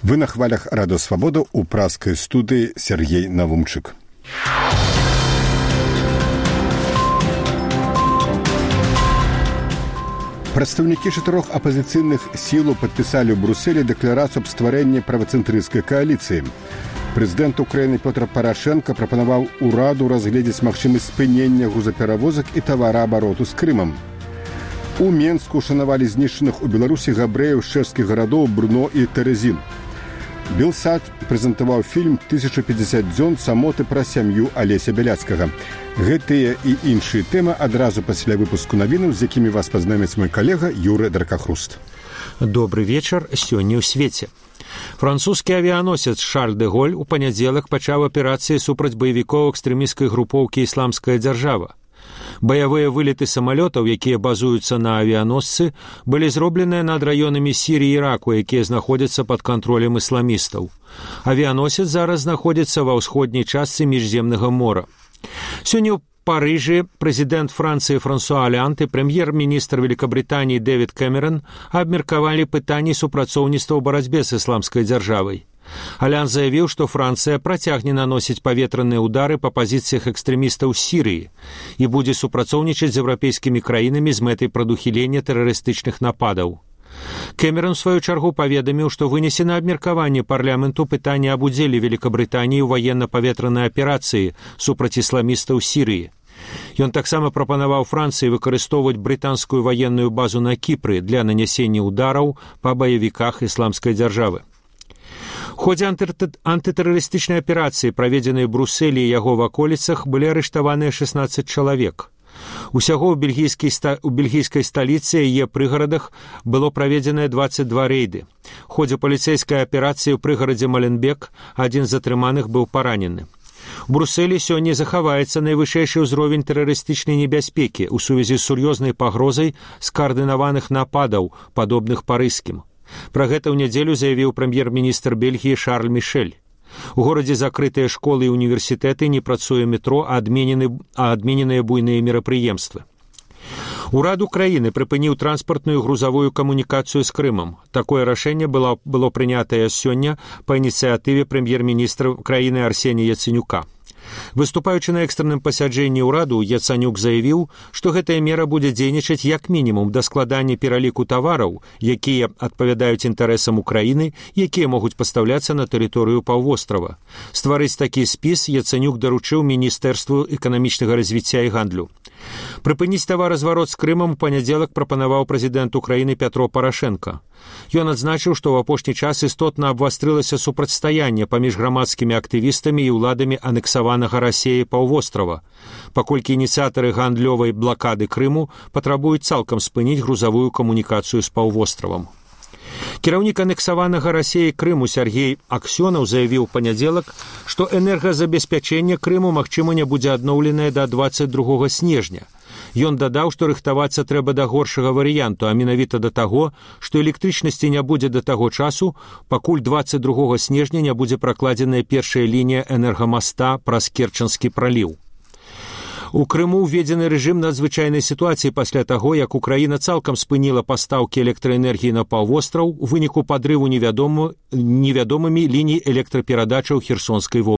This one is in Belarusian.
Вы на хвалях Радио Свобода у пражской студии Сергей Навумчик. Прадстаўнікі 4 апазіцыйных сілаў падпісалі ў Брусэлі дэкларацыю аб стварэнні правацэнтрысцкай кааліцыі. Прэзідэнт Украіны Пётр Парашэнка прапанаваў ураду разгледзець магчымасць спынення грузаперавозак і тавараабароту з Крымам. У Менску шанавалі знішчаных у Беларусі габрэяў з чэшскіх гарадоў Брно і Тэрэзін. Белсад прэзентаваў фільм «1050 дзён самоты пра сям'ю Алеся Бяляцкага». Гэтыя і іншыя тэмы адразу пасля выпуску навінаў, з якімі вас пазнаміць мой калега Юры Дракахруст. Добрый вечар, сёння ў свеце. Французскі авіяносец Шарль де Голь у панядзелак пачаў аперацыі супраць баевікоў экстрэмісцкай групоўкі «Ісламская дзяржава». Баявыя вылеты самалётаў, якія базуюцца на авіяносцы, былі зробленыя над раёнамі Сіріі і Іраку, якія знаходзяцца пад кантролем ісламістаў. Авіяносец зараз знаходзіцца ва ўсходняй частцы Міжземнага мора. Сёння ў Парыжы прэзідэнт Францыі Франсуа Алянт і прэм'ер-міністр Великабрытаніі Дэвід Кэмерон абмеркавалі пытанні супрацоўніцтва ў барацьбе з ісламскай дзяржавай. Алянт заявіў, што Францыя працягне наносіць паветраныя ўдары па пазіцыях экстрэмістаў Сірыі і будзе супрацоўнічаць з еўрапейскімі краінамі з мэтай прадухілення тэрарыстычных нападаў. Кэмерон, у сваю чаргу, паведаміў, што вынесена абмеркаванне парламенту пытання аб удзеле Великабрытаніі ў ваенна-паветранай аперацыі супраць ісламістаў Сірыі. Ён таксама прапанаваў Францыі выкарыстоўваць брытанскую ваенную базу на Кіпры для нанясення ўдараў па баевіках ісламскай дзяржавы. У ходзе антытэрарыстычнай аперацыі, праведзенай у Брусэлі і яго ваколіцах, былі арыштаваныя 16 чалавек. Усяго ў бельгійскай сталіцы і яе прыгарадах было праведзеныя 22 рэйды. У ходзе паліцэйскай аперацыі ў прыгарадзе Маленбек адзін з затрыманых быў паранены. У Брусэлі сёння захаваецца найвышэйшы ўзровень тэрарыстычнай небяспекі ў сувязі з сур'ёзнай пагрозай скаардынаваных нападаў, падобных парыжскім. Пра гэта ў нядзелю заявіў прэм'ер-міністр Бельгіі Шарль Мішэль. У горадзе закрытыя школы і універсітэты, не працуе метро, а адмененыя буйныя мерапрыемствы. Урад Украіны прыпыніў транспартную грузавую камунікацыю з Крымам. Такое рашэнне было прынятае сёння па ініцыятыве прэм'ер-міністра краіны Арсенія Яцэнюка. Выступаючы на экстранным пасяджэнні ўраду, Яцанюк заявіў, што гэтая мера будзе дзейнічаць як мінімум да складання пераліку тавараў, якія адпавядаюць інтарэсам Украіны, якія могуць пастаўляцца на тэрыторыю паўвострава. Стварыць такі спіс Яцанюк даручыў Міністэрству эканамічнага развіцця і гандлю. Прыпыніць таваразварот з Крымам у панядзелак прапанаваў прэзідэнт Украіны Пятро Парашэнка. Ён адзначыў, што ў апошні час істотна абвастрылася супрацьстаянне паміж грамадскімі актывістамі і ўладамі анексаванага Расіяй паўвострава, паколькі ініцыятары гандлёвай блакады Крыму патрабуюць цалкам спыніць грузавую камунікацыю з паўвостравам. Кіраўнік анексаванага Расіяй Крыму Сергей Аксёнаў заявіў у панядзелак, што энергазабеспячэнне Крыму, магчыма, не будзе адноўленае да 22 снежня. Ён дадаў, што рыхтавацца трэба да горшага варыянту, а менавіта да таго, што электрычнасці не будзе да таго часу, пакуль 22 снежня не будзе пракладзеная першая лінія энергамаста праз Керчанскі праліў. У Крыму ўведзены рэжым надзвычайнай сітуацыі пасля таго, як Украіна цалкам спыніла пастаўкі электраэнергіі на паўвостраў у выніку падрыву невядомымі ліній электраперадачаў Херсонскай вобласці.